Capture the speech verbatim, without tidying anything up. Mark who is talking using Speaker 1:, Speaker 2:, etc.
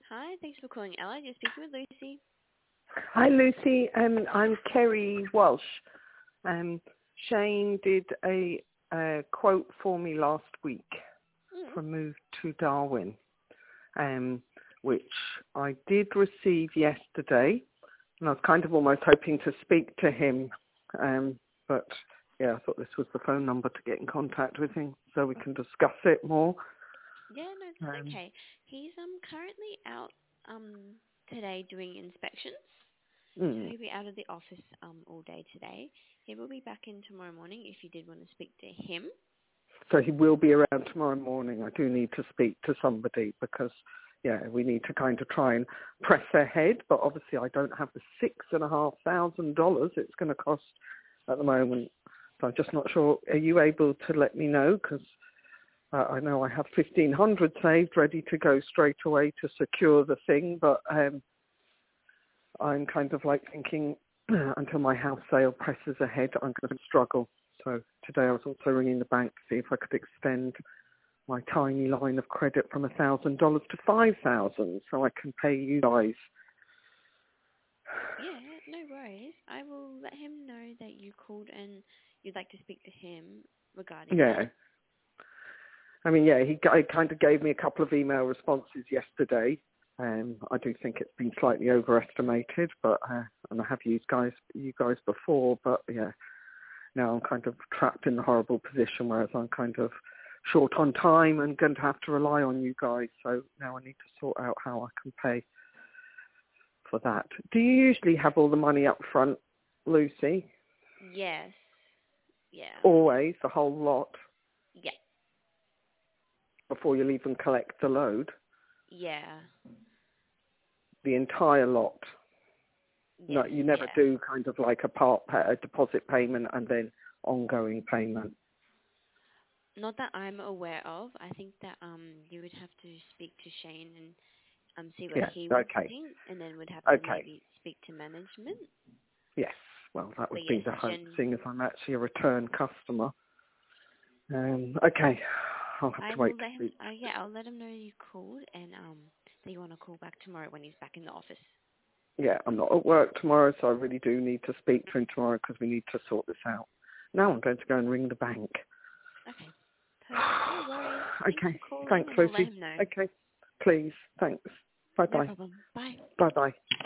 Speaker 1: Hi, thanks for calling Ella. You're speaking with Lucy.
Speaker 2: Hi, Lucy. Um, I'm Kerry Walsh. Um, Shane did a, a quote for me last week
Speaker 1: Mm.
Speaker 2: for a move to Darwin, um, which I did receive yesterday. And I was kind of almost hoping to speak to him, um, but yeah, I thought this was the phone number to get in contact with him so we can discuss it more.
Speaker 1: Yeah, no, that's
Speaker 2: Um,
Speaker 1: okay. He's um currently out um today doing inspections, so
Speaker 2: mm.
Speaker 1: he'll be out of the office um all day today. He will be back in tomorrow morning if you did want to speak to him.
Speaker 2: So he will be around tomorrow morning. I do need to speak to somebody because, yeah, we need to kind of try and press ahead. But obviously I don't have the six and a half thousand dollars it's going to cost at the moment. So I'm just not sure. Are you able to let me know? Because uh, I know I have fifteen hundred saved ready to go straight away to secure the thing. But um, I'm kind of like thinking until my house sale presses ahead, I'm going to struggle. So today I was also ringing the bank to see if I could extend my tiny line of credit from one thousand dollars to five thousand dollars so I can pay you guys.
Speaker 1: Yeah, no worries. I will let him know that you called and you'd like to speak to him regarding
Speaker 2: Yeah.
Speaker 1: that.
Speaker 2: I mean, yeah, he, he kind of gave me a couple of email responses yesterday. Um, I do think it's been slightly overestimated, but uh, and I have used guys, you guys before, but yeah, now I'm kind of trapped in the horrible position whereas I'm kind of short on time and going to have to rely on you guys. So now I need to sort out how I can pay for that. Do you usually have all the money up front, Lucy?
Speaker 1: Yes. Yeah.
Speaker 2: Always, the whole lot,
Speaker 1: Yeah.
Speaker 2: before you'll even collect the load?
Speaker 1: Yeah.
Speaker 2: The entire lot?
Speaker 1: Yes.
Speaker 2: No, you never
Speaker 1: Yeah.
Speaker 2: do kind of like a part pay, a deposit payment and then ongoing payment?
Speaker 1: Not that I'm aware of. I think that um you would have to speak to Shane and um see what
Speaker 2: Yeah,
Speaker 1: he would
Speaker 2: okay,
Speaker 1: think, and then would have to
Speaker 2: okay,
Speaker 1: maybe speak to management.
Speaker 2: yes. Well, that
Speaker 1: But
Speaker 2: would
Speaker 1: yes,
Speaker 2: be the hope,
Speaker 1: Jen,
Speaker 2: seeing as I'm actually a return customer. Um, okay, I'll have
Speaker 1: I
Speaker 2: to
Speaker 1: will
Speaker 2: wait to
Speaker 1: let him.
Speaker 2: speak.
Speaker 1: Uh, yeah, I'll let him know you called and um that you want to call back tomorrow when he's back in the office.
Speaker 2: Yeah, I'm not at work tomorrow, so I really do need to speak to him tomorrow because we need to sort this out. Now I'm going to go and ring the bank.
Speaker 1: Okay, perfect. No worries. Thanks
Speaker 2: Okay,
Speaker 1: for calling,
Speaker 2: thanks,
Speaker 1: and I'll let
Speaker 2: Lucy.
Speaker 1: him know.
Speaker 2: Okay, please, thanks.
Speaker 1: No
Speaker 2: Bye-bye.
Speaker 1: problem. Bye.
Speaker 2: Bye-bye.